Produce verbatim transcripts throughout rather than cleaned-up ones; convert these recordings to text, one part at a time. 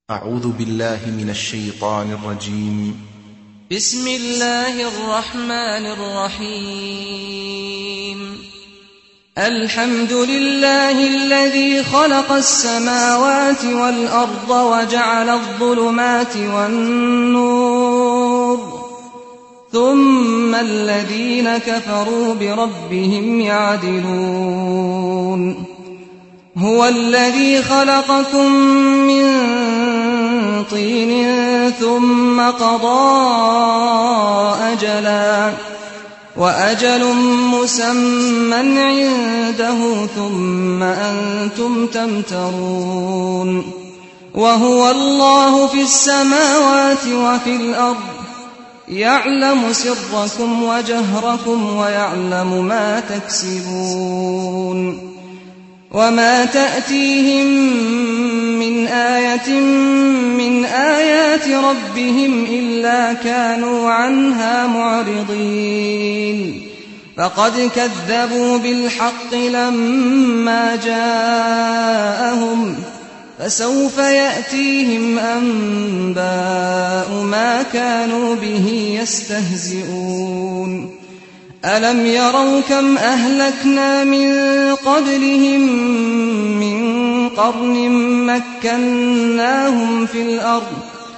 أعوذ بالله من الشيطان الرجيم. بسم الله الرحمن الرحيم. الحمد لله الذي خلق السماوات والأرض وجعل الظلمات والنور ثم الذين كفروا بربهم يعدلون. هو الذي خلقكم من طين ثم قضى أجلا وأجل مسمى عنده ثم أنتم تمترون. وهو الله في السماوات وفي الأرض يعلم سركم وجهركم ويعلم ما تكسبون. وما تأتيهم من آية من آيات ربهم إلا كانوا عنها معرضين. فقد كذبوا بالحق لما جاءهم فسوف يأتيهم أنباء ما كانوا به يستهزئون. ألم يروا كم أهلكنا من قبلهم من قرن مكناهم في الأرض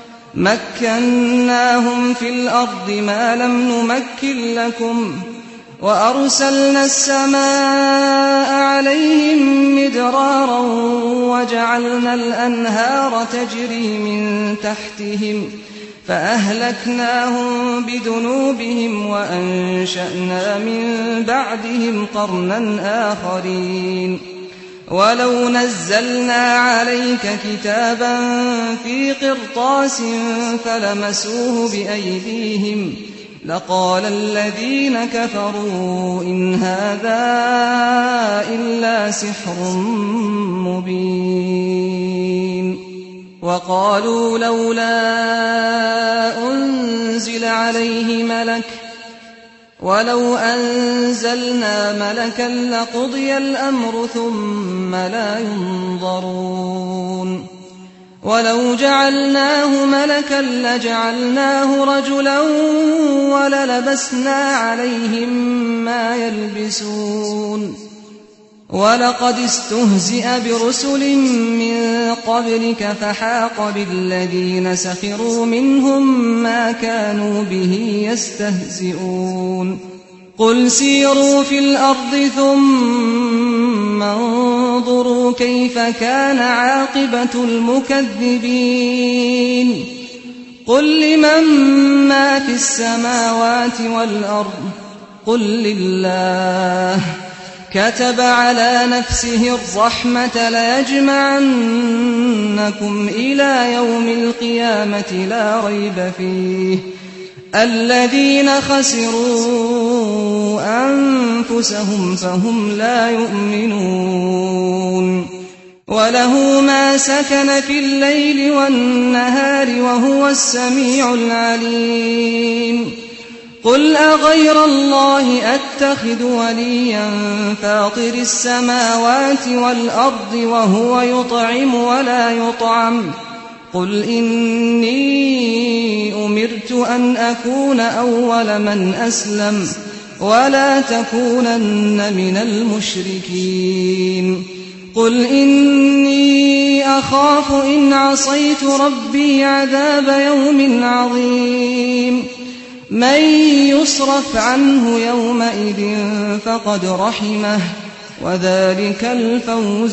مكناهم في الأرض ما لم نمكن لكم وأرسلنا السماء عليهم مدرارا وجعلنا الأنهار تجري من تحتهم فأهلكناهم بذنوبهم وأنشأنا من بعدهم قرنا آخرين. ولو نزلنا عليك كتابا في قرطاس فلمسوه بأيديهم لقال الذين كفروا إن هذا إلا سحر مبين. وقالوا لولا أنزل عليه ملك ولو أنزلنا ملكا لقضي الأمر ثم لا ينظرون. ولو جعلناه ملكا لجعلناه رجلا وللبسنا عليهم ما يلبسون. ولقد استهزئ برسل من قبلك فحاق بالذين سخروا منهم ما كانوا به يستهزئون. قل سيروا في الأرض ثم انظروا كيف كان عاقبة المكذبين. قل لمن ما في السماوات والأرض قل لله كتب على نفسه الرحمة ليجمعنكم إلى يوم القيامة لا ريب فيه. الذين خسروا أنفسهم فهم لا يؤمنون. وله ما سكن في الليل والنهار وهو السميع العليم. قل أغير الله أتخذ وليا فاطر السماوات والأرض وهو يطعم ولا يطعم. قل إني أمرت أن أكون أول من أسلم ولا تكونن من المشركين. قل إني أخاف إن عصيت ربي عذاب يوم عظيم. من يصرف عنه يومئذ فقد رحمه وذلك الفوز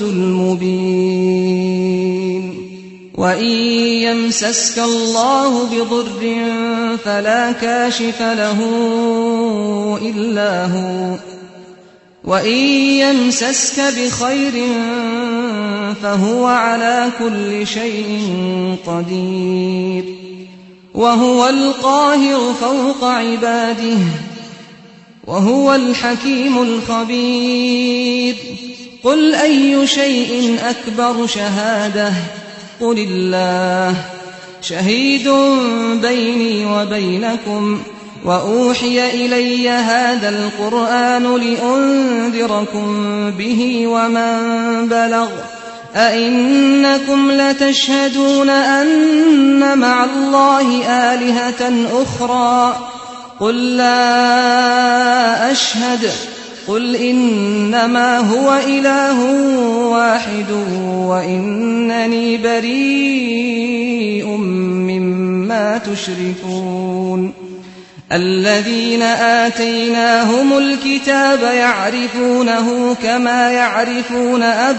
المبين. وإن يمسسك الله بضر فلا كاشف له إلا هو وإن يمسسك بخير فهو على كل شيء قدير. وهو القاهر فوق عباده وهو الحكيم الخبير. قل أي شيء أكبر شهادة قل الله شهيد بيني وبينكم وأوحي إلي هذا القرآن لأنذركم به ومن بلغ أئنكم لتشهدون أن مع الله آلهة أخرى قل لا أشهد قل إنما هو إله واحد وإنني بريء مما تشركون الذين آتيناهم الكتاب يعرفونه كما يعرفون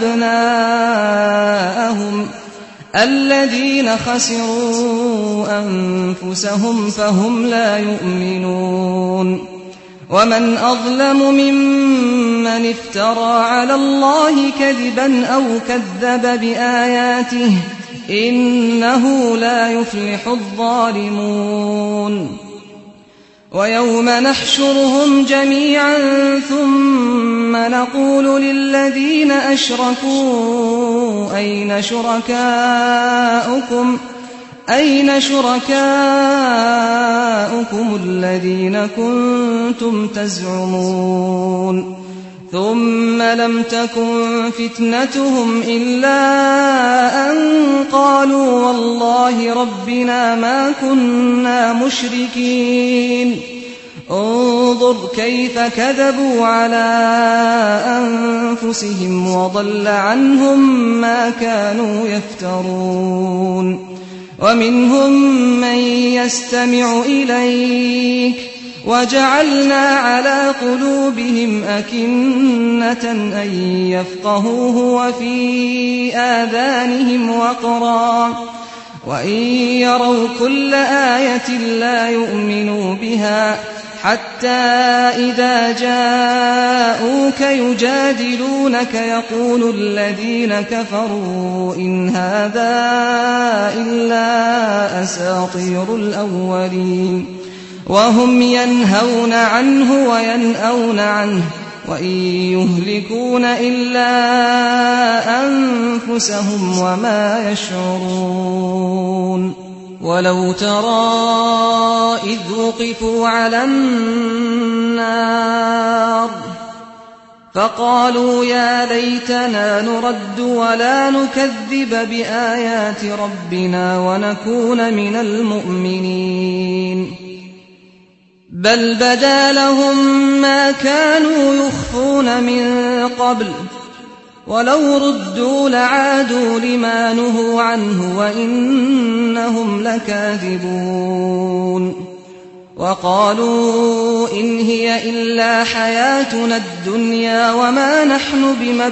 أبناءهم الذين خسروا أنفسهم فهم لا يؤمنون ومن أظلم ممن افترى على الله كذبا أو كذب بآياته إنه لا يفلح الظالمون ويوم نحشرهم جميعا ثم نقول للذين أشركوا أين شركاؤكم أين شركاؤكم الذين كنتم تزعمون ثم لم تكن فتنتهم إلا أن قالوا والله ربنا ما كنا مشركين انظر كيف كذبوا على أنفسهم وضل عنهم ما كانوا يفترون ومنهم من يستمع إليك وجعلنا على قلوبهم أكنة أن يفقهوه وفي آذانهم وقرا وإن يروا كل آية لا يؤمنوا بها حتى إذا جاءوك يجادلونك يقول الذين كفروا إن هذا إلا أساطير الأولين وهم ينهون عنه وينأون عنه وإن يهلكون إلا أنفسهم وما يشعرون ولو ترى إذ وقفوا على النار فقالوا يا ليتنا نرد ولا نكذب بآيات ربنا ونكون من المؤمنين بل بدا لهم ما كانوا يخفون من قبل ولو ردوا لعادوا لما نهوا عنه وإنهم لكاذبون وقالوا إن هي إلا حياتنا الدنيا وما نحن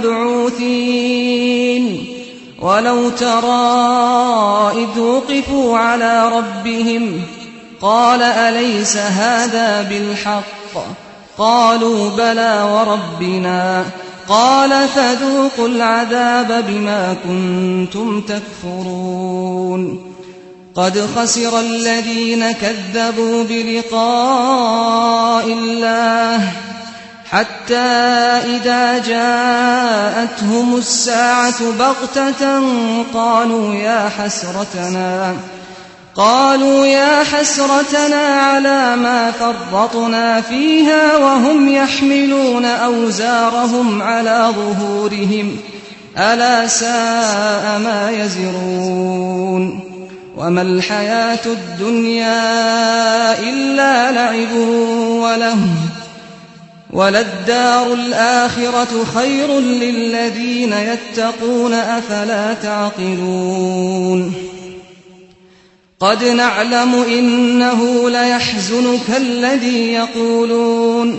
بمبعوثين ولو ترى إذ وقفوا على ربهم قال أليس هذا بالحق قالوا بلى وربنا قال فذوقوا العذاب بما كنتم تكفرون قد خسر الذين كذبوا بلقاء الله حتى إذا جاءتهم الساعة بغتة قالوا يا حسرتنا قالوا يا حسرتنا على ما فرطنا فيها وهم يحملون أوزارهم على ظهورهم ألا ساء ما يزرون وما الحياة الدنيا إلا لعب ولهو وللدار الآخرة خير للذين يتقون أفلا تعقلون قد نعلم إنه ليحزنك الذي يقولون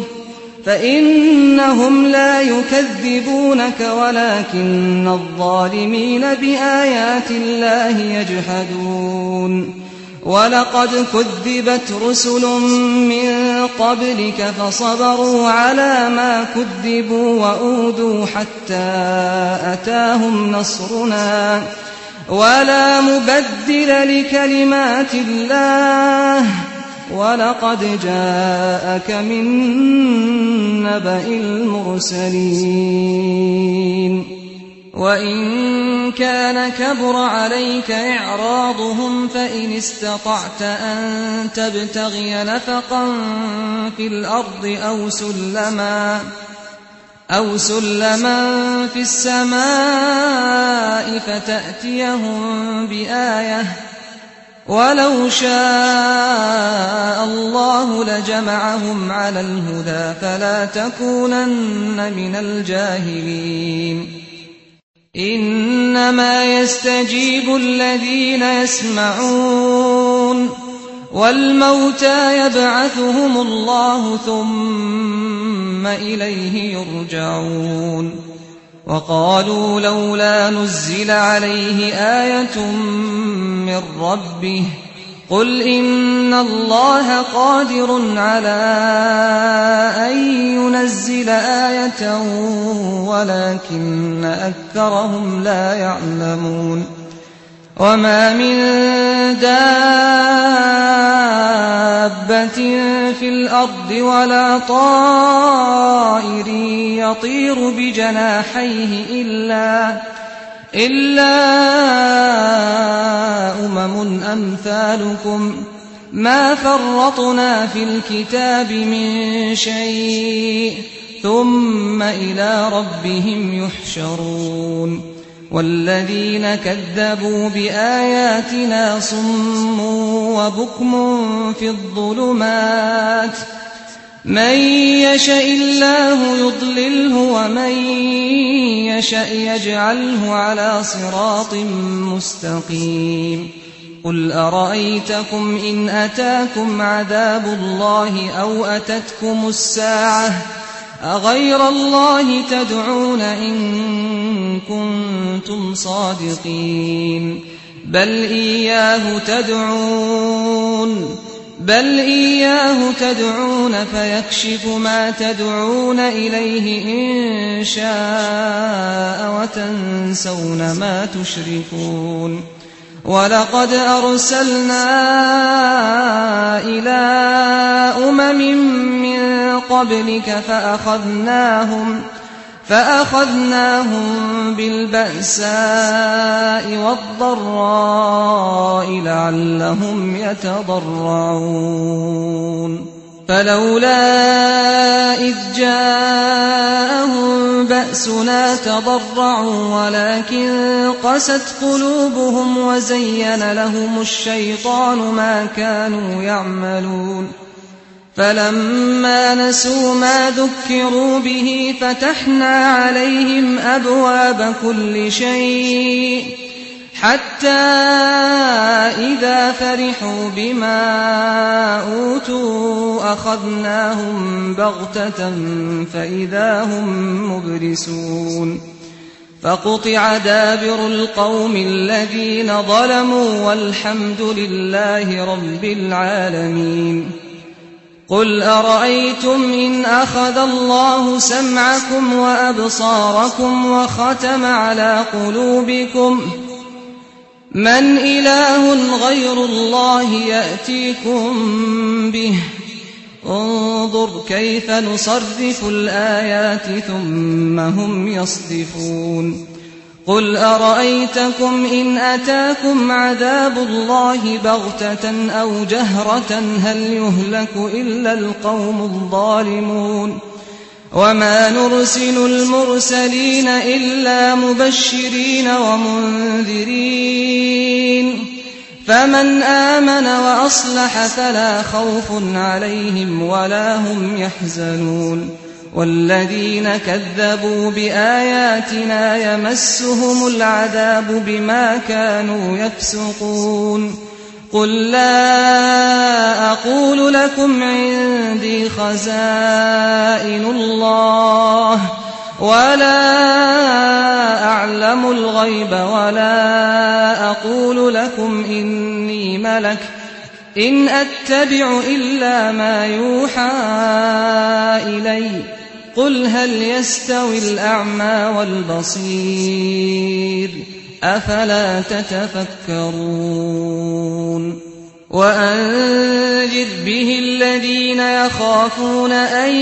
فإنهم لا يكذبونك ولكن الظالمين بآيات الله يجحدون ولقد كذبت رسل من قبلك فصبروا على ما كذبوا وأوذوا حتى أتاهم نصرنا ولا مبدل لكلمات الله ولقد جاءك من نبأ المرسلين وإن كان كبر عليك إعراضهم فإن استطعت أن تبتغي نفقا في الأرض أو سلما أو سلما في السماء فتأتيهم بآية ولو شاء الله لجمعهم على الهدى فلا تكونن من الجاهلين إنما يستجيب الذين يسمعون والموتى يبعثهم الله ثم إليه يرجعون وقالوا لولا نزل عليه آية من ربه قل إن الله قادر على أن ينزل آية ولكن أكثرهم لا يعلمون وما من دابة في الأرض ولا طائر يطير بجناحيه إلا إلا أمم أمثالكم ما فرطنا في الكتاب من شيء ثم إلى ربهم يحشرون والذين كذبوا بآياتنا صم وبكم في الظلمات من يشاء الله يضلله ومن يشاء يجعله على صراط مستقيم قل أرأيتكم إن أتاكم عذاب الله أو أتتكم الساعة أغير الله تدعون إن كنتم صادقين بل إياه تدعون بل إياه تدعون فيكشف ما تدعون إليه إن شاء وتنسون ما تشركون ولقد أرسلنا إلى أمم من قبلك فأخذناهم فأخذناهم بالبأساء والضراء لعلهم يتضرعون فلولا إذ جاءهم بأسنا تضرعوا ولكن قست قلوبهم وزين لهم الشيطان ما كانوا يعملون فلما نسوا ما ذكروا به فتحنا عليهم أبواب كل شيء حتى إذا فرحوا بما أوتوا أخذناهم بغتة فإذا هم مبلسون فقطع دابر القوم الذين ظلموا والحمد لله رب العالمين قل أرأيتم إن أخذ الله سمعكم وأبصاركم وختم على قلوبكم من إله غير الله يأتيكم به انظر كيف نصرف الآيات ثم هم يصدفون قل أرأيتكم إن أتاكم عذاب الله بغتة أو جهرة هل يهلك إلا القوم الظالمون وما نرسل المرسلين إلا مبشرين ومنذرين فمن آمن وأصلح فلا خوف عليهم ولا هم يحزنون والذين كذبوا بآياتنا يمسهم العذاب بما كانوا يفسقون قل لا أقول لكم عندي خزائن الله ولا أعلم الغيب ولا أقول لكم إني ملك إن أتبع إلا ما يوحى إلي قل هل يستوي الأعمى والبصير أفلا تتفكرون وأنذر به الذين يخافون أن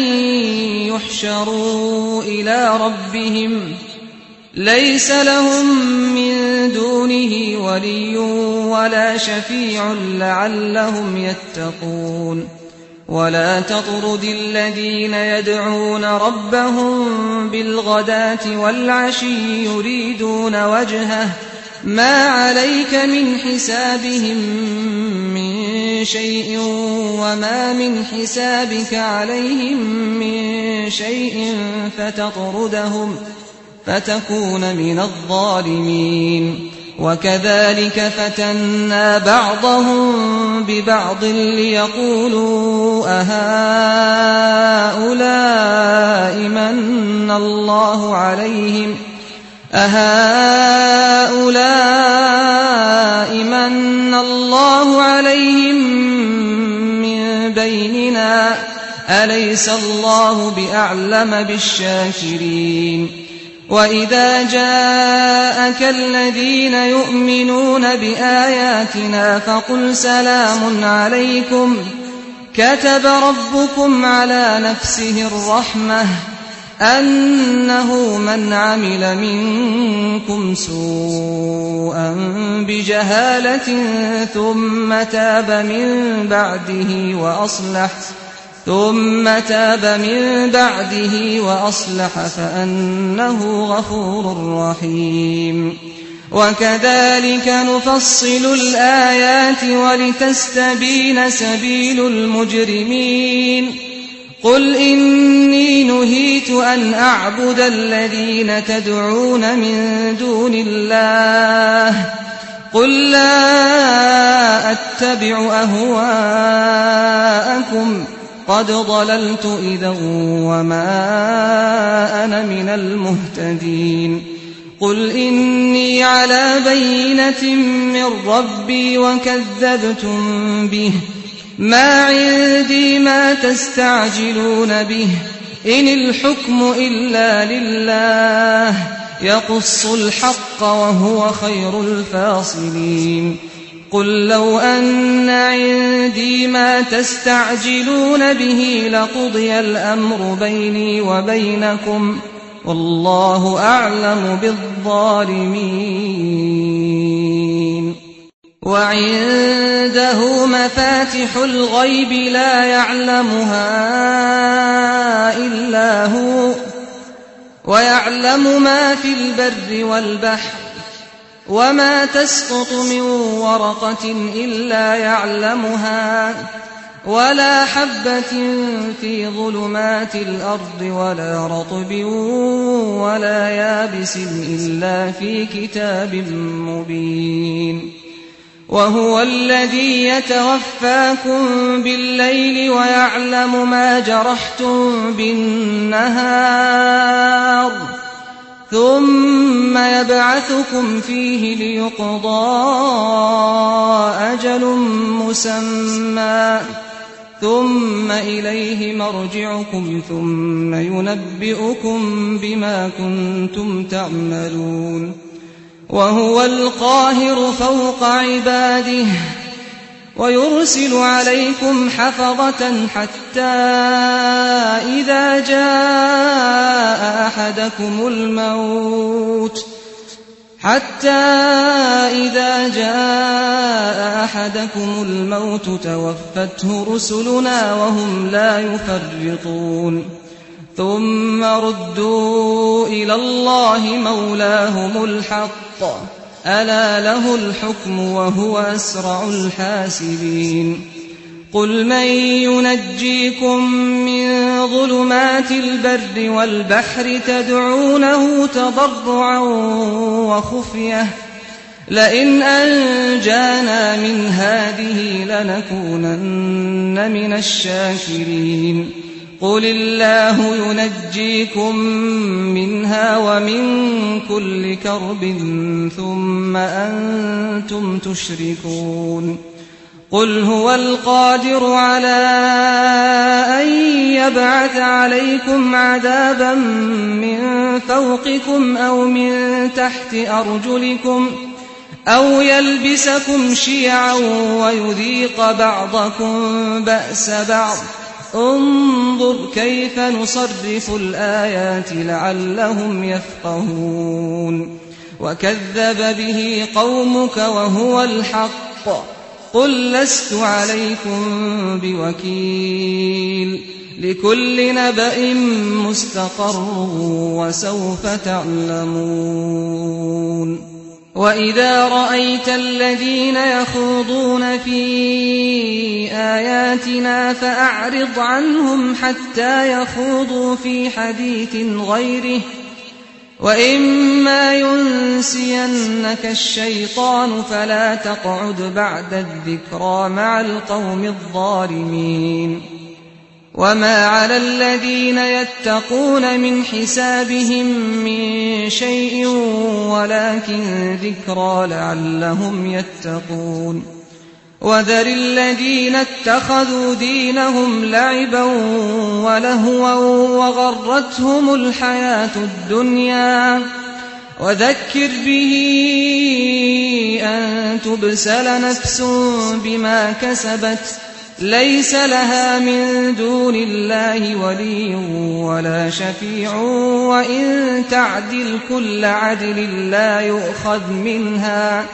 يحشروا إلى ربهم ليس لهم من دونه ولي ولا شفيع لعلهم يتقون ولا تطرد الذين يدعون ربهم بالغداة والعشي يريدون وجهه ما عليك من حسابهم من شيء وما من حسابك عليهم من شيء فتطردهم فتكون من الظالمين. وكذلك فتنا بعضهم ببعض ليقولوا أهؤلاء من الله عليهم أهؤلاء من الله عليهم من بيننا أليس الله بأعلم بالشاكرين. وإذا جاءك الذين يؤمنون بآياتنا فقل سلام عليكم كتب ربكم على نفسه الرحمة أنه من عمل منكم سوءا بجهالة ثم تاب من بعده وأصلح ثم تاب من بعده وأصلح فأنه غفور رحيم. وكذلك نفصل الآيات ولتستبين سبيل المجرمين. قل إني نهيت أن أعبد الذين تدعون من دون الله قل لا أتبع أهواءكم قد ضللت إذا وما أنا من المهتدين. قل إني على بينة من ربي وكذبتم به ما عندي ما تستعجلون به إن الحكم إلا لله يقص الحق وهو خير الفاصلين. قل لو أن عندي ما تستعجلون به لقضي الأمر بيني وبينكم والله أعلم بالظالمين. وعنده مفاتح الغيب لا يعلمها إلا هو ويعلم ما في البر والبحر وما تسقط من ورقة إلا يعلمها ولا حبة في ظلمات الأرض ولا رطب ولا يابس إلا في كتاب مبين. وهو الذي يتوفاكم بالليل ويعلم ما جرحتم بالنهار ثم يبعثكم فيه ليقضى أجل مسمى ثم إليه مرجعكم ثم ينبئكم بما كنتم تعملون. وهو القاهر فوق عباده ويرسل عليكم حفظة حتى إذا جاء أحدكم الموت حتى إذا جاء أحدكم الموت توفته رسلنا وهم لا يفرطون. ثم ردوا إلى الله مولاهم الحق ألا له الحكم وهو أسرع الحاسبين. قل من ينجيكم من ظلمات البر والبحر تدعونه تضرعا وخفية لئن أنجانا من هذه لنكونن من الشاكرين. قل الله ينجيكم منها ومن كل كرب ثم أنتم تشركون. قل هو القادر على أن يبعث عليكم عذابا من فوقكم أو من تحت أرجلكم أو يلبسكم شيعا ويذيق بعضكم بأس بعض انظر كيف نصرف الآيات لعلهم يفقهون. وكذب به قومك وهو الحق قل لست عليكم بوكيل لكل نبأ مستقر وسوف تعلمون وإذا رأيت الذين يخوضون في آياتنا فأعرض عنهم حتى يخوضوا في حديث غيره وإما ينسينك الشيطان فلا تقعد بعد الذكرى مع القوم الظالمين وما على الذين يتقون من حسابهم من شيء ولكن ذكرى لعلهم يتقون وذر الذين اتخذوا دينهم لعبا ولهوا وغرتهم الحياة الدنيا وذكر به أن تبسل نفس بما كسبت ليس لها من دون الله ولي ولا شفيع وإن تعدل كل عدل لا يؤخذ منها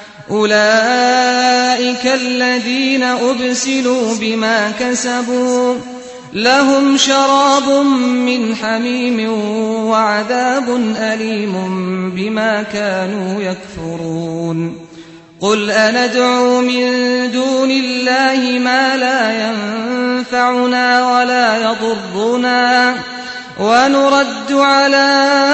أولئك الذين أبسلوا بما كسبوا لهم شراب من حميم وعذاب أليم بما كانوا يكفرون قل أندعو من دون الله ما لا ينفعنا ولا يضرنا ونرد على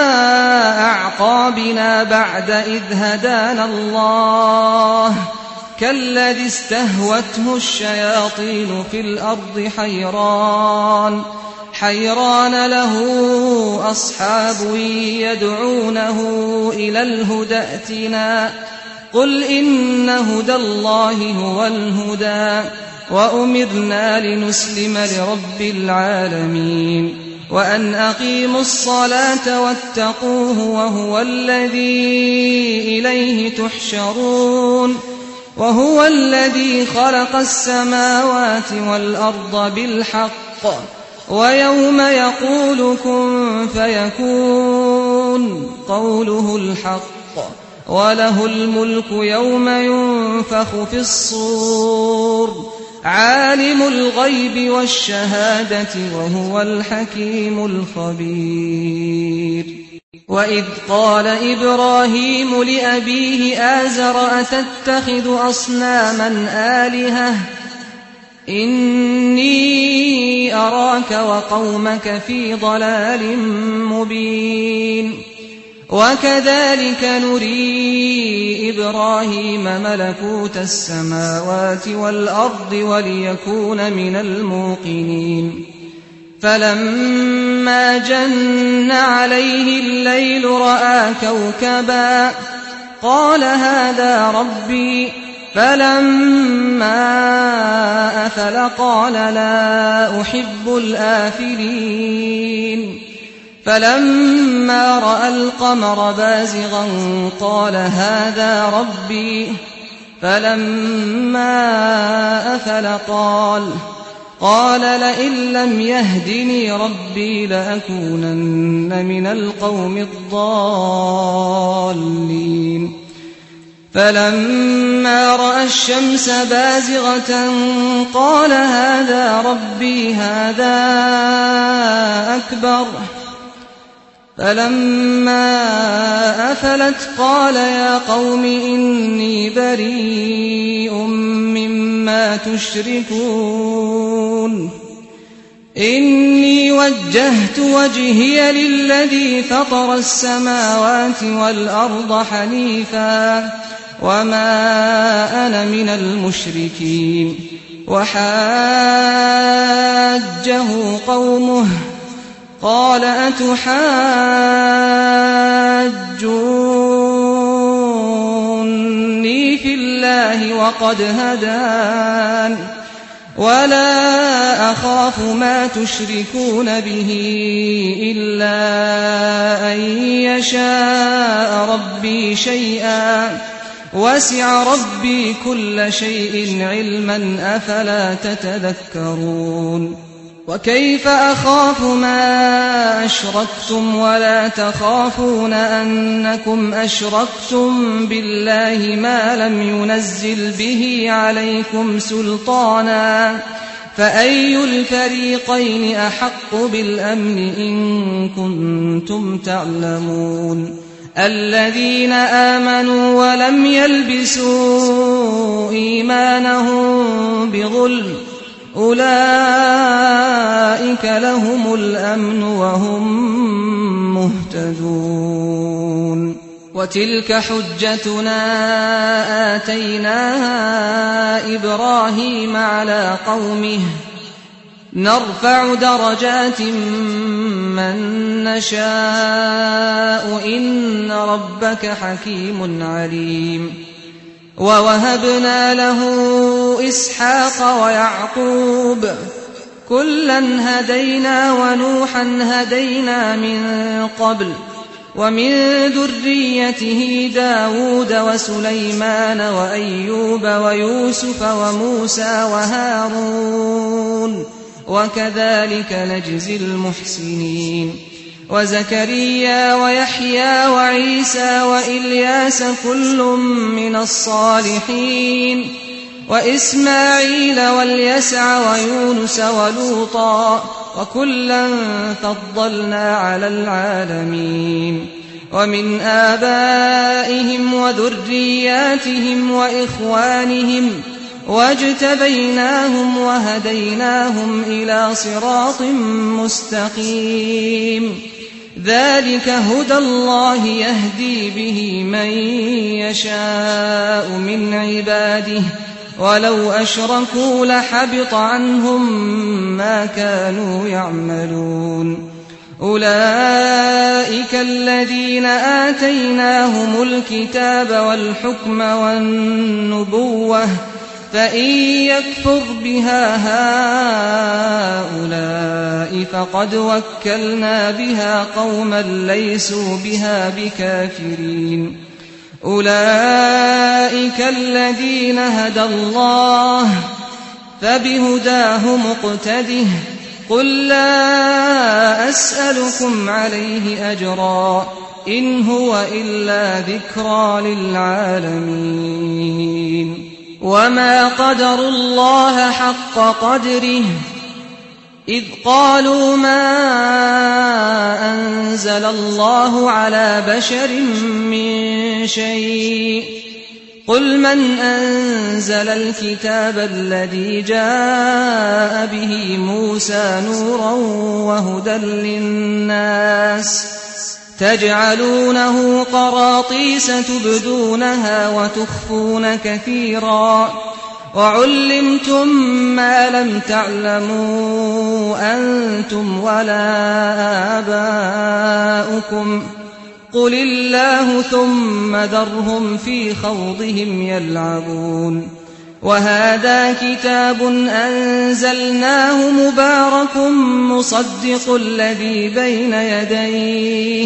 أعقابنا بعد إذ هدانا الله كالذي استهوته الشياطين في الأرض حيران حيران له أصحاب يدعونه إلى الهدى ائتنا قل إن هدى الله هو الهدى وأمرنا لنسلم لرب العالمين وأن أقيموا الصلاة واتقوه وهو الذي إليه تحشرون وهو الذي خلق السماوات والأرض بالحق ويوم يقول كن فيكون قوله الحق وله الملك يوم ينفخ في الصور عالم الغيب والشهادة وهو الحكيم الخبير وإذ قال إبراهيم لأبيه آزر أتتخذ أصناما آلهة إني أراك وقومك في ضلال مبين وكذلك نري إبراهيم ملكوت السماوات والأرض وليكون من الموقنين فلما جن عليه الليل رأى كوكبا قال هذا ربي فلما أفل قال لا أحب الآفلين فلما رأى القمر بازغا قال هذا ربي فلما أفل قال قال لئن لم يهدني ربي لأكونن من القوم الضالين فلما رأى الشمس بازغة قال هذا ربي هذا أكبر فلما أفلت قال يا قوم إني بريء مما تشركون إني وجهت وجهي للذي فطر السماوات والأرض حنيفا وما أنا من المشركين وحاجه قومه قال أتحاجوني في الله وقد هدان ولا أخاف ما تشركون به إلا أن يشاء ربي شيئا وسع ربي كل شيء علما أفلا تتذكرون وكيف أخاف ما أشركتم ولا تخافون أنكم أشركتم بالله ما لم ينزل به عليكم سلطانا فأي الفريقين أحق بالأمن إن كنتم تعلمون الذين آمنوا ولم يلبسوا إيمانهم بظلم أولئك لهم الأمن وهم مهتدون وتلك حجتنا آتيناها إبراهيم على قومه نرفع درجات من نشاء إن ربك حكيم عليم ووهبنا له إسحاق ويعقوب كلا هدينا ونوحا هدينا من قبل ومن ذريته داود وسليمان وأيوب ويوسف وموسى وهارون وكذلك نجزي المحسنين وزكريا ويحيى وعيسى وإلياس كل من الصالحين وإسماعيل واليسع ويونس ولوطا وكلا فضلنا على العالمين ومن آبائهم وذرياتهم وإخوانهم واجتبيناهم وهديناهم إلى صراط مستقيم ذلك هدى الله يهدي به من يشاء من عباده ولو أشركوا لحبط عنهم ما كانوا يعملون أولئك الذين آتيناهم الكتاب والحكم والنبوة فإن يكفر بها هؤلاء فقد وكلنا بها قوما ليسوا بها بكافرين أولئك الذين هدى الله فبهداه مقتده قل لا أسألكم عليه أجرا إن هو إلا ذكرى للعالمين وما قدروا الله حق قدره إذ قالوا ما أنزل الله على بشر من شيء قل من أنزل الكتاب الذي جاء به موسى نورا وهدى للناس تجعلونه قراطيس تبدونها وتخفون كثيرا وعلمتم ما لم تعلموا أنتم ولا آباؤكم قل الله ثم ذرهم في خوضهم يلعبون وهذا كتاب أنزلناه مبارك مصدق الذي بين يديه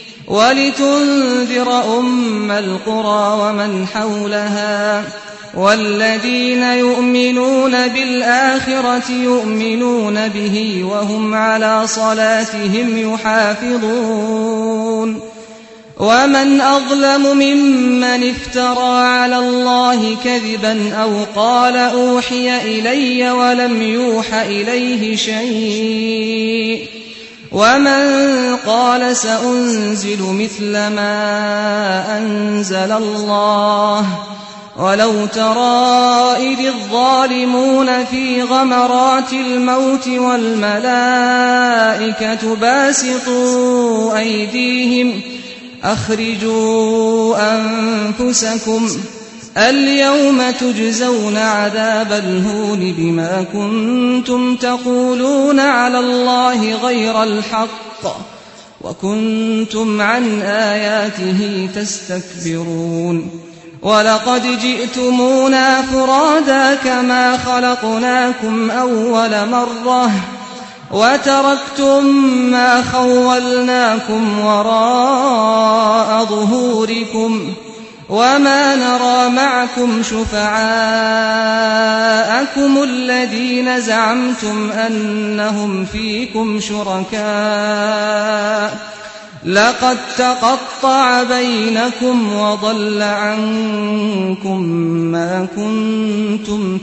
ولتنذر أم القرى ومن حولها والذين يؤمنون بالآخرة يؤمنون به وهم على صلاتهم يحافظون ومن أظلم ممن افترى على الله كذبا أو قال أوحي إلي ولم يوح إليه شيء ومن قال سأنزل مثل ما أنزل الله ولو ترى إذ الظالمون في غمرات الموت والملائكة باسطوا أيديهم أخرجوا أنفسكم اليوم تجزون عذاب الهون بما كنتم تقولون على الله غير الحق وكنتم عن آياته تستكبرون ولقد جئتمونا فرادا كما خلقناكم أول مرة وتركتم ما خولناكم وراء ظهوركم وما نرى معكم شفعاءكم الذين زعمتم أنهم فيكم شركاء لقد تقطع بينكم وضل عنكم ما كنتم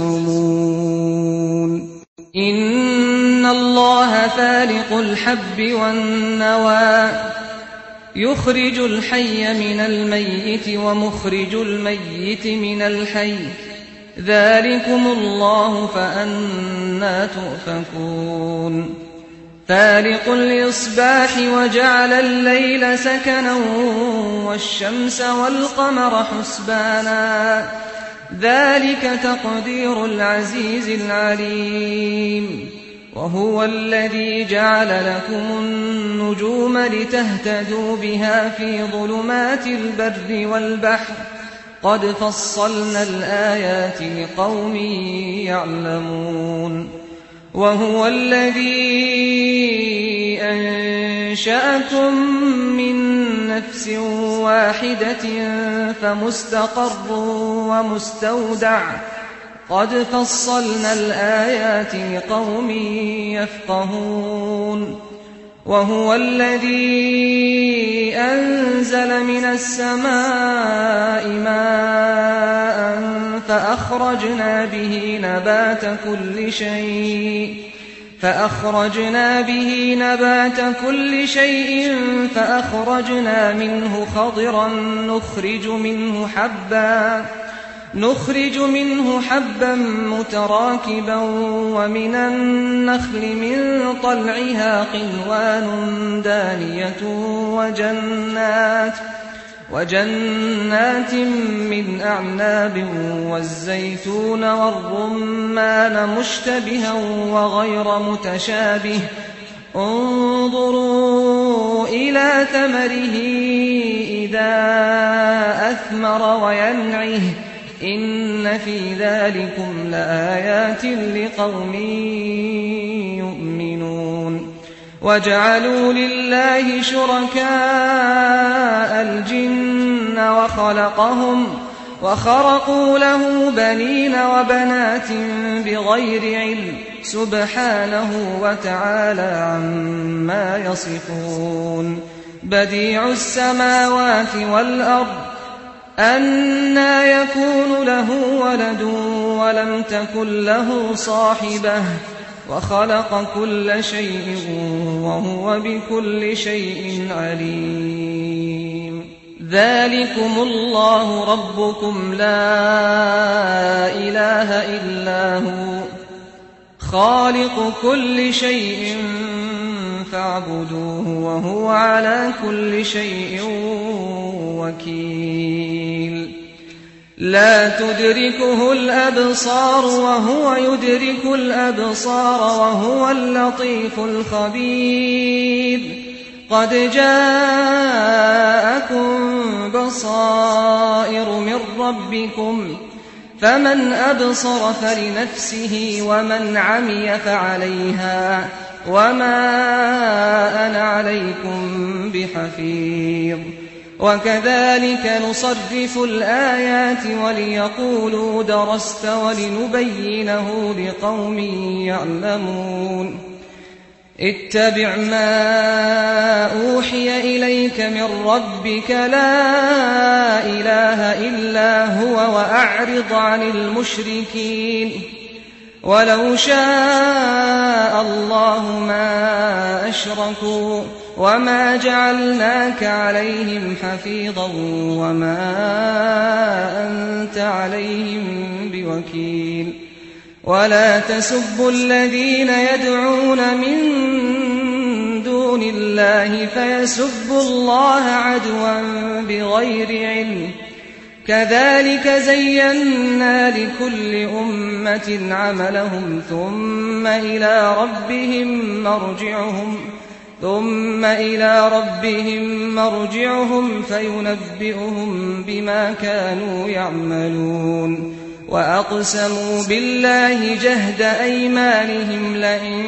تزعمون إن الله فالق الحب والنوى يخرج الحي من الميت ومخرج الميت من الحي ذلكم الله فأنى تؤفكون فالق الإصباح وجعل الليل سكنا والشمس والقمر حسبانا ذلك تقدير العزيز العليم وهو الذي جعل لكم النجوم لتهتدوا بها في ظلمات البر والبحر قد فصلنا الآيات لقوم يعلمون وهو الذي أنشأكم من نفس واحدة فمستقر ومستودع قد فصلنا الآيات لقوم يفقهون وهو الذي أنزل من السماء ماء فأخرجنا به نبات كل شيء فأخرجنا به نبات كل شيء فأخرجنا منه خضرا نخرج منه حبا نخرج منه حبا متراكبا ومن النخل من طلعها قنوان دانية وجنات وجنات من أعناب والزيتون والرمان مشتبها وغير متشابه انظروا إلى ثمره إذا أثمر وينعه إن في ذلكم لآيات لقوم يؤمنون وجعلوا لله شركاء الجن وخلقهم وخرقوا له بنين وبنات بغير علم سبحانه وتعالى عما يصفون بديع السماوات والأرض أنى يكون له ولد ولم تكن له صاحبة وخلق كل شيء وهو بكل شيء عليم ذلكم الله ربكم لا إله إلا هو خالق كل شيء فاعبدوه وهو على كل شيء وكيل لا تدركه الأبصار وهو يدرك الأبصار وهو اللطيف الخبير قد جاءكم بصائر من ربكم فمن أبصر فلنفسه ومن عمي فعليها وما أنا عليكم بحفيظ وكذلك نصرف الآيات وليقولوا درست ولنبينه لقوم يعلمون اتبع ما أوحي إليك من ربك لا إله إلا هو وأعرض عن المشركين ولو شاء الله ما أشركوا وما جعلناك عليهم حفيظا وما أنت عليهم بوكيل ولا تسبوا الذين يدعون من دون الله فيسبوا الله عدوا بغير علم كذلك زينا لكل أمة عملهم ثم إلى ربهم مرجعهم ثم إلى ربهم مرجعهم فينبئهم بما كانوا يعملون وأقسموا بالله جهد أيمانهم لئن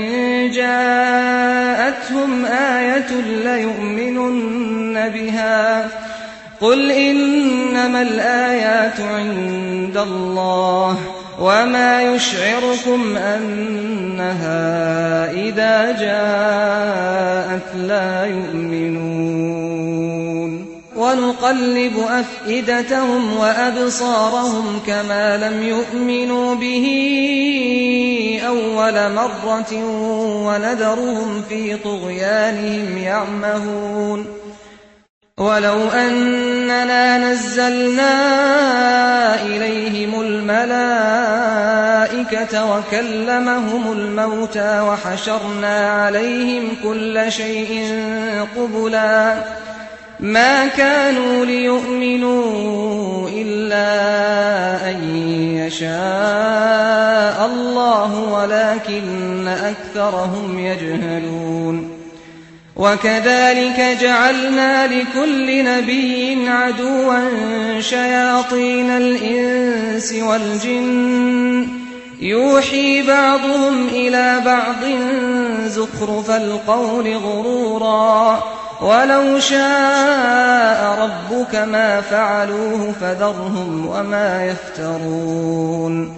جاءتهم آية ليؤمنن بها قل إنما الآيات عند الله وما يشعركم أنها إذا جاءت لا يؤمنون ونقلب أفئدتهم وأبصارهم كما لم يؤمنوا به أول مرة ونذرهم في طغيانهم يعمهون ولو أننا نزلنا إليهم الملائكة وكلمهم الموتى وحشرنا عليهم كل شيء قبلا ما كانوا ليؤمنوا إلا أن يشاء الله ولكن أكثرهم يجهلون وكذلك جعلنا لكل نبي عدوا شياطين الإنس والجن يوحي بعضهم إلى بعض زخرف القول غرورا ولو شاء ربك ما فعلوه فذرهم وما يفترون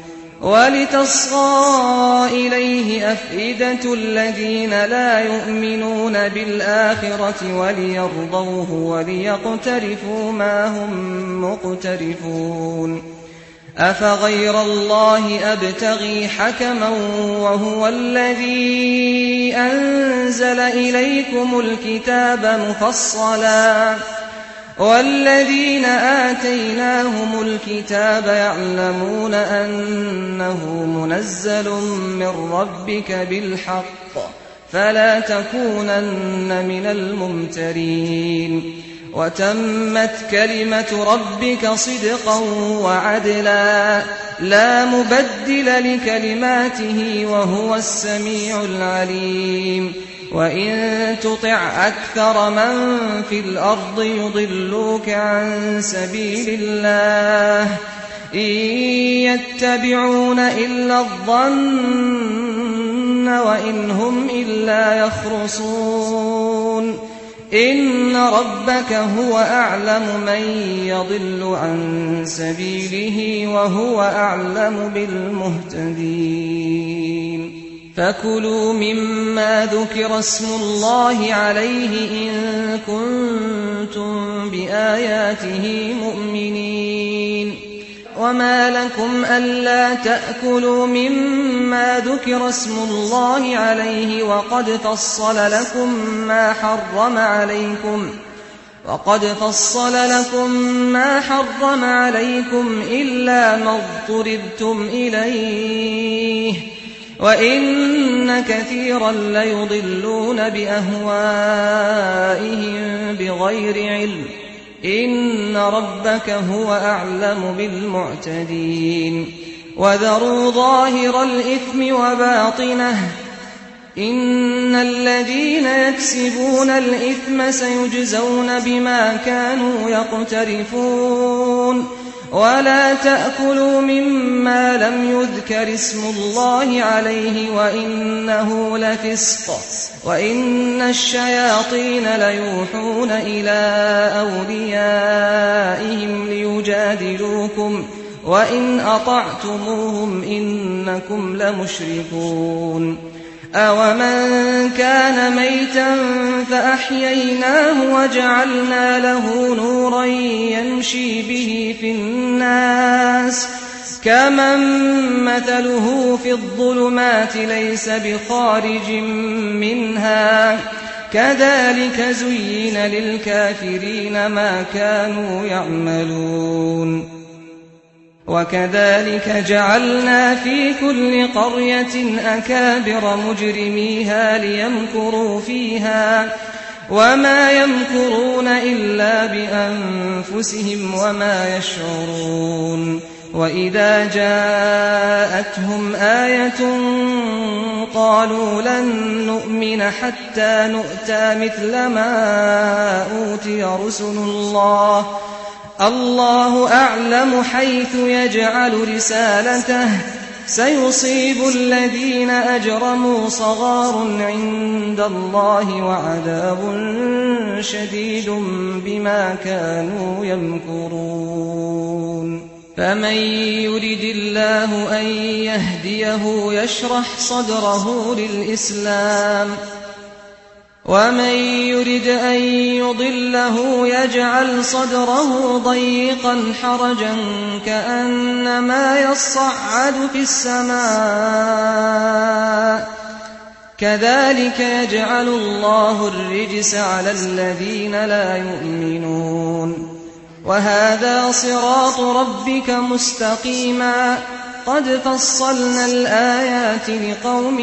ولتصغى إليه أفئدة الذين لا يؤمنون بالآخرة وليرضوه وليقترفوا ما هم مقترفون أفغير الله أبتغي حكما وهو الذي أنزل إليكم الكتاب مفصلا والذين آتيناهم الكتاب يعلمون أنه منزل من ربك بالحق فلا تكونن من الممترين وتمت كلمة ربك صدقا وعدلا لا مبدل لكلماته وهو السميع العليم وإن تطع أكثر من في الأرض يضلوك عن سبيل الله إن يتبعون إلا الظن وإن هم إلا يخرصون إن ربك هو أعلم من يضل عن سبيله وهو أعلم بالمهتدين فكلوا مما ذكر اسم الله عليه إن كنتم بآياته مؤمنين وما لكم ألا تأكلوا مما ذكر اسم الله عليه وقد فصل لكم ما حرم عليكم وقد فصل لكم ما حرم عليكم إلا ما اضطررتم إليه وإن كثيرا ليضلون بأهوائهم بغير علم إن ربك هو أعلم بالمعتدين وذروا ظاهر الإثم وباطنه إن الذين يكسبون الإثم سيجزون بما كانوا يقترفون ولا تأكلوا مما لم يذكر اسم الله عليه وإنه لفسق وإن الشياطين ليوحون إلى أوليائهم ليجادلوكم وإن أطعتموهم إنكم لمشركون أومن كان ميتا فأحييناه وجعلنا له نورا يمشي به في الناس كمن مثله في الظلمات ليس بخارج منها كذلك زين للكافرين ما كانوا يعملون وكذلك جعلنا في كل قرية أكابر مجرميها ليمكروا فيها وما يمكرون إلا بأنفسهم وما يشعرون وإذا جاءتهم آية قالوا لن نؤمن حتى نؤتى مثل ما أوتي رسل الله الله أعلم حيث يجعل رسالته سيصيب الذين أجرموا صغار عند الله وعذاب شديد بما كانوا يمكرون فمن يرد الله أن يهديه يشرح صدره للإسلام ومن يرد أن يضله يجعل صدره ضيقا حرجا كأنما يصعد في السماء كذلك يجعل الله الرجس على الذين لا يؤمنون وهذا صراط ربك مستقيما قد فصلنا الآيات لقوم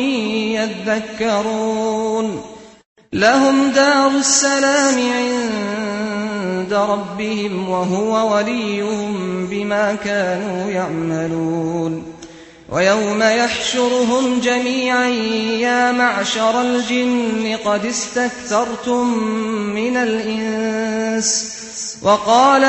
يذكرون لهم دار السلام عند ربهم وهو وليهم بما كانوا يعملون ويوم يحشرهم جميعا يا معشر الجن قد استكثرتم من الإنس وقال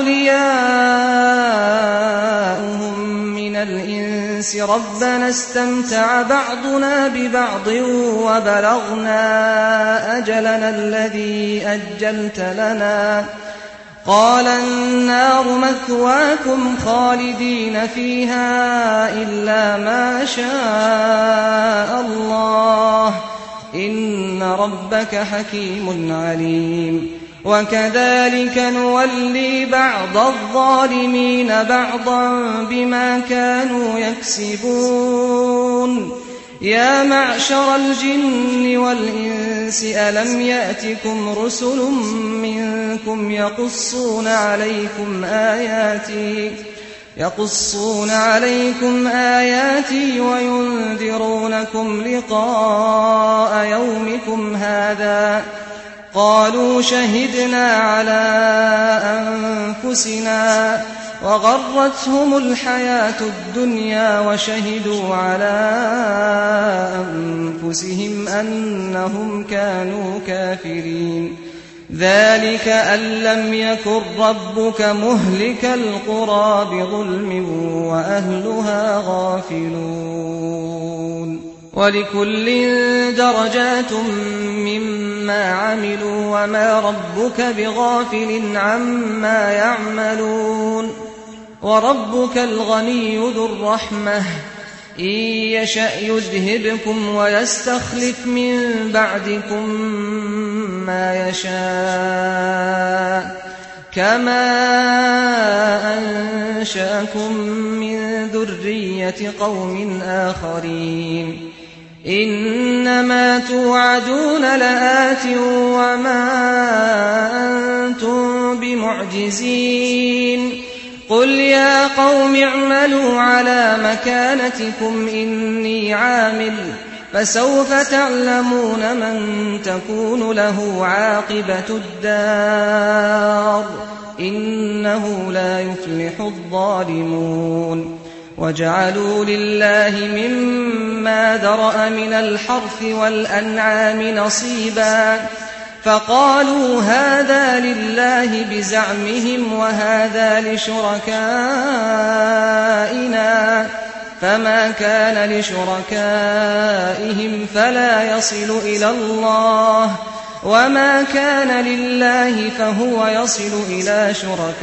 أولياؤهم من الإنس ربنا استمتع بعضنا ببعض وبلغنا أجلنا الذي أجلت لنا قال النار مثواكم خالدين فيها إلا ما شاء الله إن ربك حكيم عليم وكذلك نولي بعض الظالمين بعضا بما كانوا يكسبون يا معشر الجن والإنس ألم يأتكم رسل منكم يقصون عليكم آياتي يقصون عليكم آياتي وينذرونكم لقاء يومكم هذا قالوا شهدنا على أنفسنا وغرتهم الحياة الدنيا وشهدوا على أنفسهم أنهم كانوا كافرين ذلك أن لم يكن ربك مهلك القرى بظلم وأهلها غافلون ولكل درجات مما عملوا وما ربك بغافل عما يعملون وربك الغني ذو الرحمة إن يشأ يذهبكم ويستخلف من بعدكم ما يشاء كما أنشأكم من ذرية قوم آخرين إنما توعدون لآت وما أنتم بمعجزين قل يا قوم اعملوا على مكانتكم إني عامل فسوف تعلمون من تكون له عاقبة الدار إنه لا يفلح الظالمون وجعلوا لله مما ذرأ من الحرث والأنعام نصيبا فقالوا هذا لله بزعمهم وهذا لشركائنا فما كان لشركائهم فلا يصل إلى الله وما كان لله فهو يصل إلى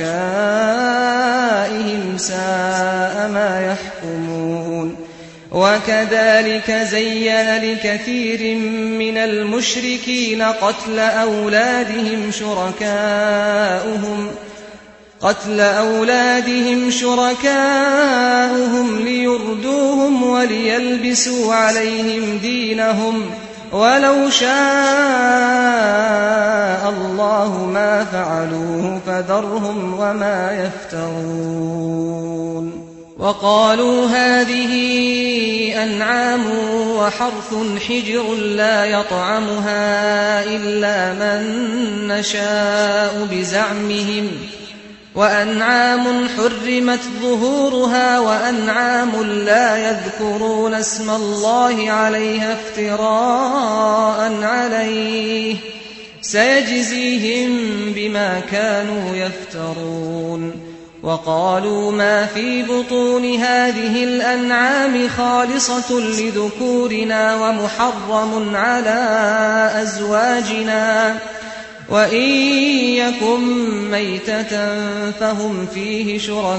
شركائهم ساء ما يحكمون وكذلك زين لكثير من المشركين قتل أولادهم شركاؤهم قتل أولادهم شركاؤهم ليردوهم وليلبسوا عليهم دينهم ولو شاء الله ما فعلوه فذرهم وما يفترون وقالوا هذه أنعام وحرث حجر لا يطعمها إلا من نشاء بزعمهم وأنعام حرمت ظهورها وأنعام لا يذكرون اسم الله عليها افتراء عليه سيجزيهم بما كانوا يفترون وقالوا ما في بطون هذه الأنعام خالصة لذكورنا ومحرم على أزواجنا وإن يكن ميتة فهم فيه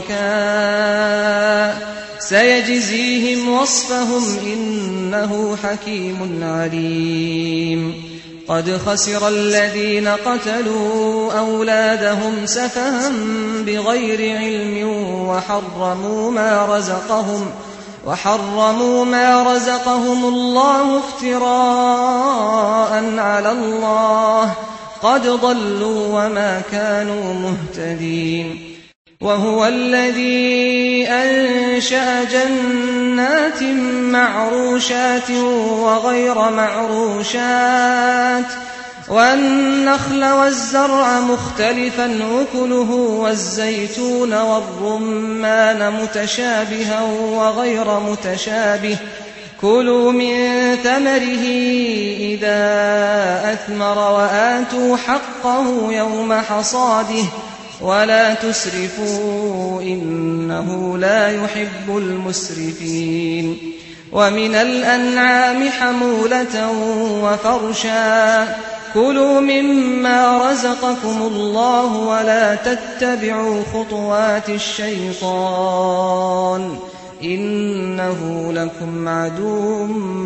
شركاء سيجزيهم وصفهم إنه حكيم عليم قد خسر الذين قتلوا أولادهم سفها بغير علم وحرموا ما رزقهم وحرموا ما رزقهم الله افتراء على الله قد ضلوا وما كانوا مهتدين وهو الذي أنشأ جنات معروشات وغير معروشات والنخل والزرع مختلفا أكله والزيتون والرمان متشابها وغير متشابه كلوا من ثمره إذا أثمر وآتوا حقه يوم حصاده ولا تسرفوا إنه لا يحب المسرفين ومن الأنعام حمولة وفرشا كلوا مما رزقكم الله ولا تتبعوا خطوات الشيطان إنه لكم عدو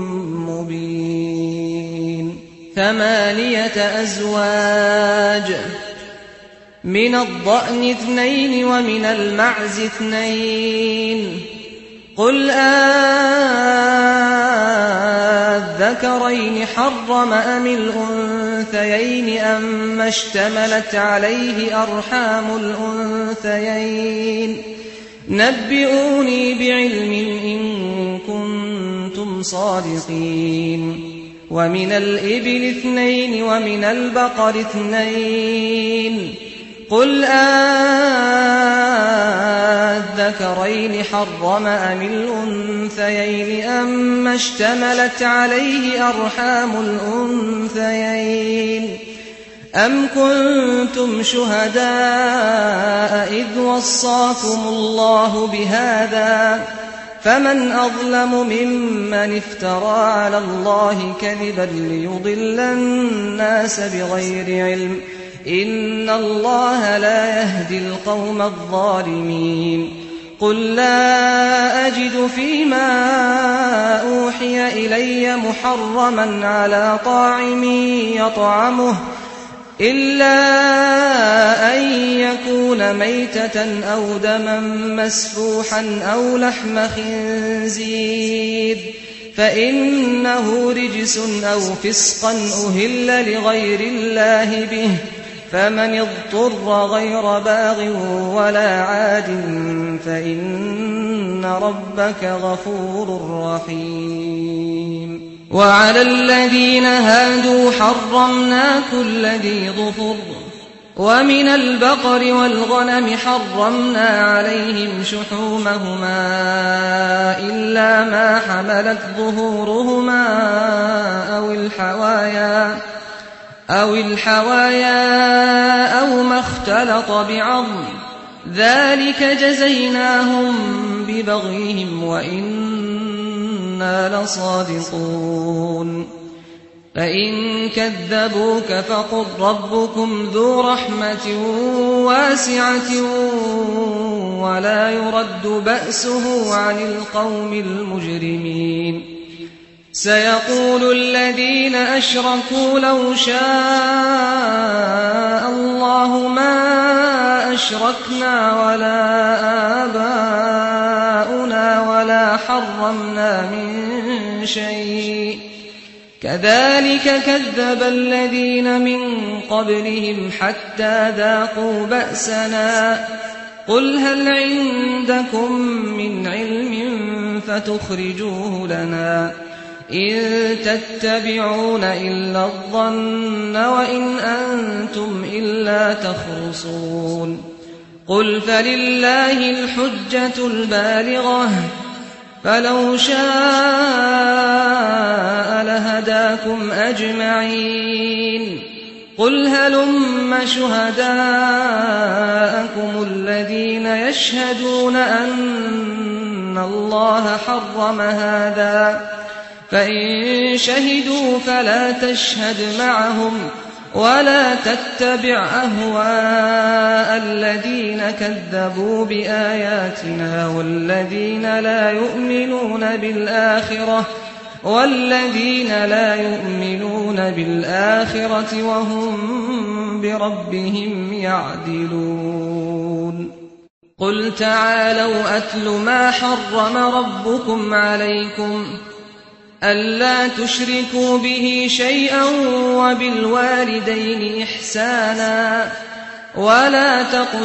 مبين ثمانية أزواج من الضأن اثنين ومن المعز اثنين قل أذكرين حرم أم الأنثيين أما اشتملت عليه أرحام الأنثيين نبئوني بعلم إن كنتم صادقين ومن الإبل اثنين ومن البقر اثنين قل أذكرين حرم أم الأنثيين أما اشتملت عليه أرحام الأنثيين أم كنتم شهداء إذ وصاكم الله بهذا فمن أظلم ممن افترى على الله كذبا ليضل الناس بغير علم إن الله لا يهدي القوم الظالمين قل لا أجد فيما أوحي إلي محرما على طاعم يطعمه إلا أن يكون ميتة أو دما مسفوحا أو لحم خنزير فإنه رجس أو فسقا أهل لغير الله به فمن اضطر غير باغ ولا عاد فإن ربك غفور رحيم وعلى الذين هادوا حرمنا كل ذي ظفر ومن البقر والغنم حرمنا عليهم شحومهما إلا ما حملت ظهورهما أو الحوايا أو الحوايا أو ما اختلط بعظم ذلك جزيناهم ببغيهم وإنا لصادقون فإن كذبوك فقل ربكم ذو رحمة واسعة ولا يرد بأسه عن القوم المجرمين سيقول الذين أشركوا لو شاء الله ما أشركنا ولا آباؤنا ولا حرمنا من شيء كذلك كذب الذين من قبلهم حتى ذاقوا بأسنا قل هل عندكم من علم فتخرجوه لنا إن تتبعون إلا الظن وإن أنتم إلا تخرصون قل فلله الحجة البالغة فلو شاء لهداكم أجمعين قل هلم شهداءكم الذين يشهدون أن الله حرم هذا فإن شهدوا فلا تشهد معهم ولا تتبع أهواء الذين كذبوا بآياتنا والذين لا يؤمنون بالآخرة والذين لا يؤمنون بالآخرة وهم بربهم يعدلون قل تعالوا أتل ما حرم ربكم عليكم ألا تشركوا به شيئا وبالوالدين إحسانا ولا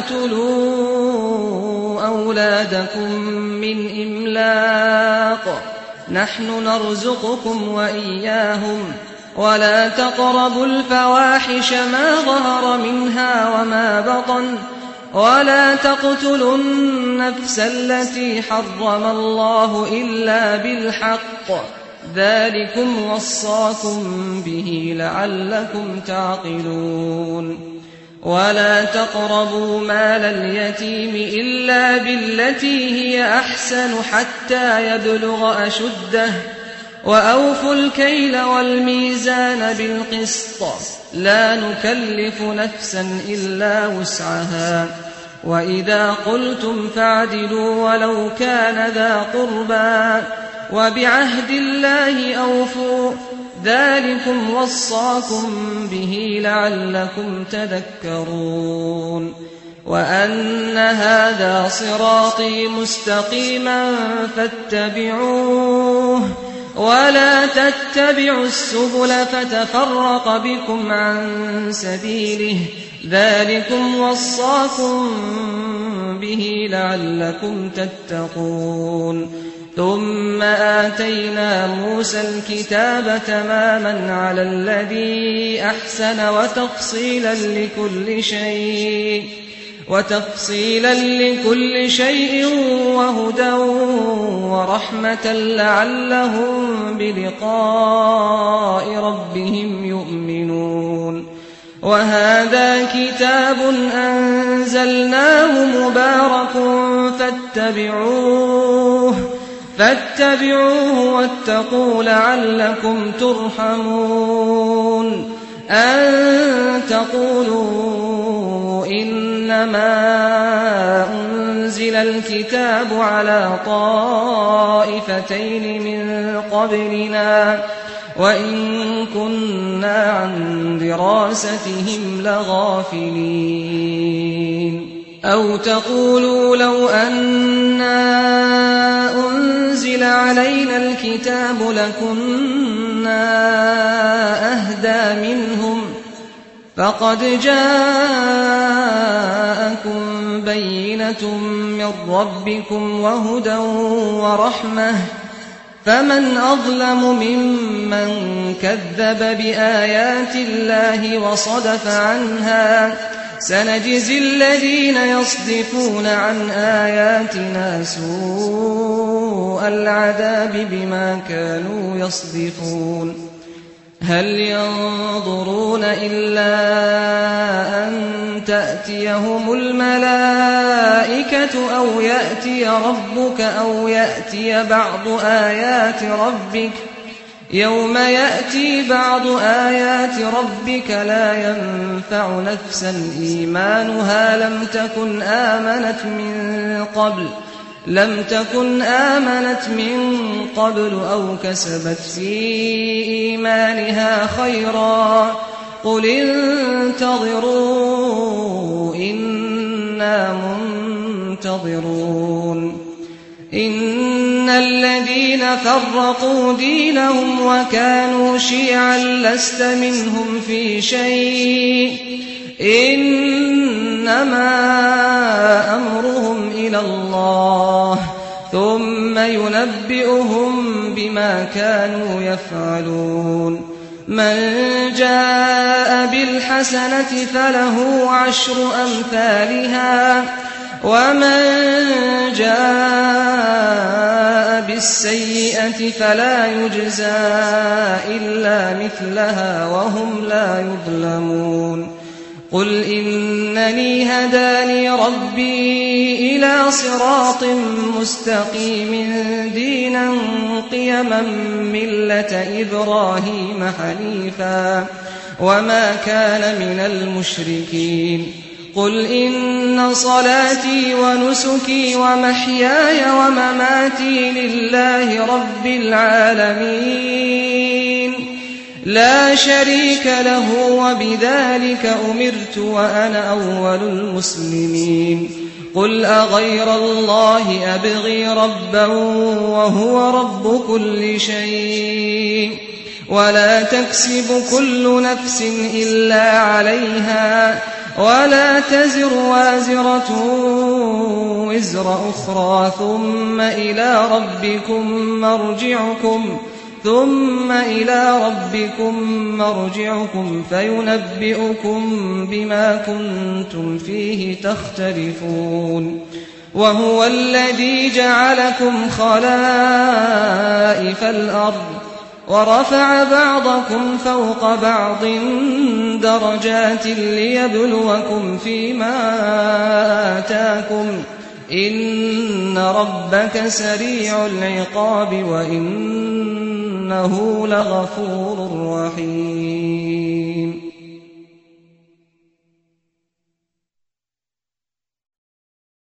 تقتلوا أولادكم من إملاق نحن نرزقكم وإياهم ولا تقربوا الفواحش ما ظهر منها وما بطن ولا تقتلوا النفس التي حرم الله إلا بالحق ذلكم وصاكم به لعلكم تعقلون ولا تقربوا مال اليتيم إلا بالتي هي أحسن حتى يبلغ أشده وأوفوا الكيل والميزان بالقسط لا نكلف نفسا إلا وسعها وإذا قلتم فاعدلوا ولو كان ذا قربى وبعهد الله أوفوا ذلكم وصاكم به لعلكم تذكرون وأن هذا صراطي مستقيما فاتبعوه ولا تتبعوا السبل فتفرق بكم عن سبيله ذلكم وصاكم به لعلكم تتقون ثم آتينا موسى الكتاب تماما على الذي أحسن وتفصيلا لكل شيء وتفصيلا لكل شيء وهدى ورحمة لعلهم بلقاء ربهم يؤمنون وهذا كتاب أنزلناه مبارك فاتبعوه فاتبعوه واتقوا لعلكم ترحمون أن تقولوا إنما أنزل الكتاب على طائفتين من قبلنا وإن كنا عن دراستهم لغافلين أو تقولوا لو أنا أنزل علينا الكتاب لكنا أهدى منهم فقد جاءكم بينة من ربكم وهدى ورحمة فمن أظلم ممن كذب بآيات الله وصدف عنها سنجزي الذين يصدفون عن آياتنا سوء العذاب بما كانوا يصدفون هل ينظرون إلا أن تأتيهم الملائكة أو يأتي ربك أو يأتي بعض آيات ربك يوم يأتي بعض آيات ربك لا ينفع نفسا إيمانها لم تكن آمنت من قبل لم تكن آمنت من قبل أو كسبت في إيمانها خيرا قل انتظروا إنا منتظرون إن الذين فرقوا دينهم وكانوا شيعا لست منهم في شيء إنما أمرهم إلى الله ثم ينبئهم بما كانوا يفعلون من جاء بالحسنة فله عشر أمثالها ومن جاء بالسيئة فلا يجزى إلا مثلها وهم لا يظلمون قل إنني هداني ربي إلى صراط مستقيم دينا قيما ملة إبراهيم حنيفا وما كان من المشركين قل إن صلاتي ونسكي ومحياي ومماتي لله رب العالمين لا شريك له وبذلك أمرت وأنا أول المسلمين قل أغير الله أبغي ربا وهو رب كل شيء ولا تكسب كل نفس إلا عليها ولا تزر وازرة وزر أخرى ثم إلى ربكم مرجعكم ثم إلى ربكم مرجعكم فينبئكم بما كنتم فيه تختلفون وهو الذي جعلكم خلائف الأرض ورفع بعضكم فوق بعض درجات ليبلوكم فيما آتاكم إن ربك سريع العقاب وإنه لغفور رحيم